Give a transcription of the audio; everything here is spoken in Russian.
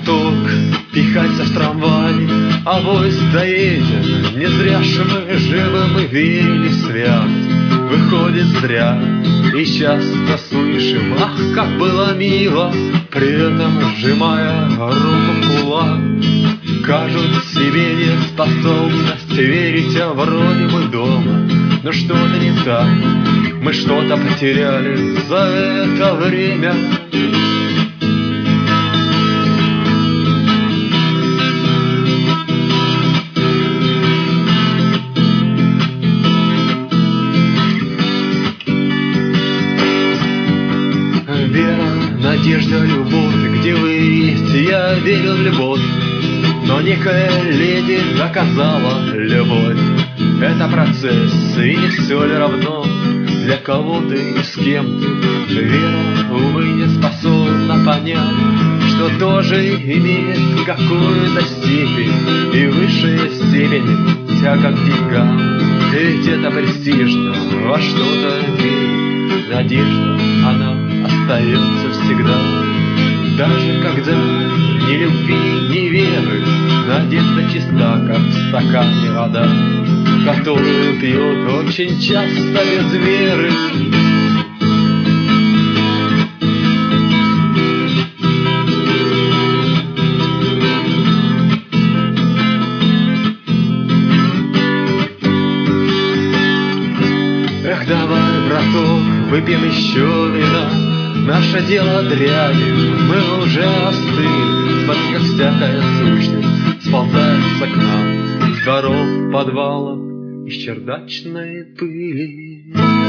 браток, пихайся в трамвай, авось доедем. Не зря ж мы живем и верили в свят. Выходит, зря, и часто слышим: ах, как было мило, при этом сжимая руку в кулак. Кажут себе неспособность верить, а вроде бы дома, но что-то не так. Мы что-то потеряли за это время. Вера, надежда, любовь, где вы есть? Я верил в любовь, но некая леди доказала: любовь — это процесс, и не все ли равно, для кого ты и с кем ты. Вера, увы, не способна понять, что тоже имеет какую-то степень, и высшая степень тяга к деньгам. Ведь это престижно, во что-то верить. Надежда, она остается всегда. Даже когда ни любви, ни веры, надежда чиста, как в стакане вода, которую пьет очень часто без веры. Эх, давай, браток, выпьем еще вина. Наше дело дрянью, мы уже остыли. Смотри, как всякая сущность сползается к нам с дворов, подвалов, из чердачной пыли.